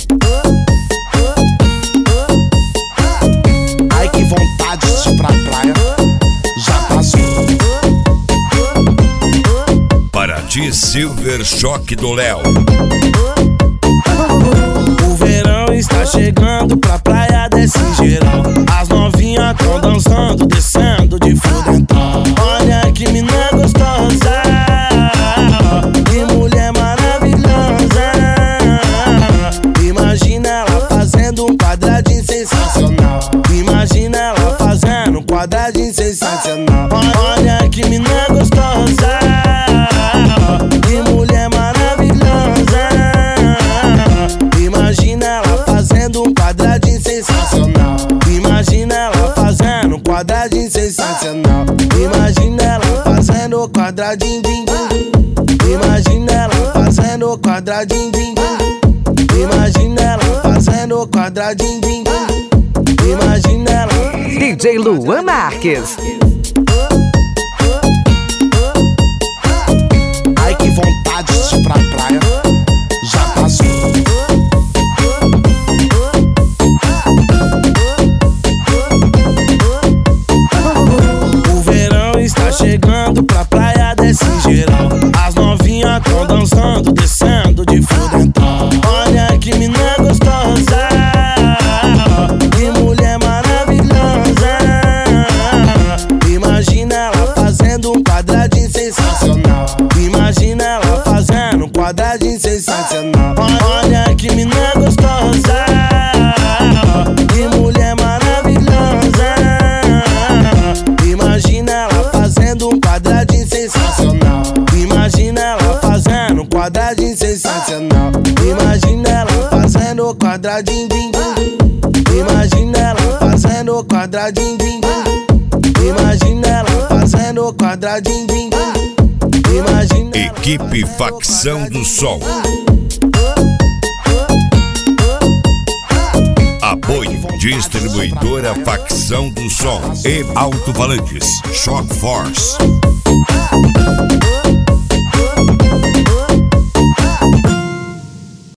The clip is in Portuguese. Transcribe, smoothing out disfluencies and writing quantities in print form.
Ai, que vontade de ir pra praia. Já passou. Paraty Silver Choque do Léo. O verão está chegando, pra praia desse geral. As novinhas tão dançando, descendo de fio dental. Olha que mina gostosa, que mulher maravilhosa. Imagina ela fazendo um quadradinho sensacional. Imagina ela fazendo um quadradinho sensacional. Olha que mina gostosa, que mulher maravilhosa. Imagina ela fazendo um quadradinho sensacional. Imagina ela fazendo um quadradinho sensacional. Imagina ela fazendo o quadradinho, din, din. Imagina ela fazendo o quadradinho, din, din. Imagina ela fazendo o quadradinho, din, din. Imagina ela. DJ Luan Marques. Ai, que vontade de ir pra praia. Já passou. O verão está chegando, pra praia desse geral. As novinhas tão dançando, descendo de fio dental. Olha que mina gostosa, que mulher maravilhosa. Imagina ela fazendo um quadradinho sensacional. Imagina ela fazendo um quadradinho sensacional. Olha que mina gostosa, que mulher maravilhosa. Imagina ela fazendo um quadradinho sensacional. Imagina ela fazendo um quadradinho sensacional. Imagina ela fazendo o quadradinho, din, din. Imagina ela fazendo o quadradinho, din, din. Imagina ela fazendo o quadradinho, din, din. Imagina. Equipe Facção do Sol. Apoio Distribuidora Facção do Sol e Alto-Falantes Shock Force.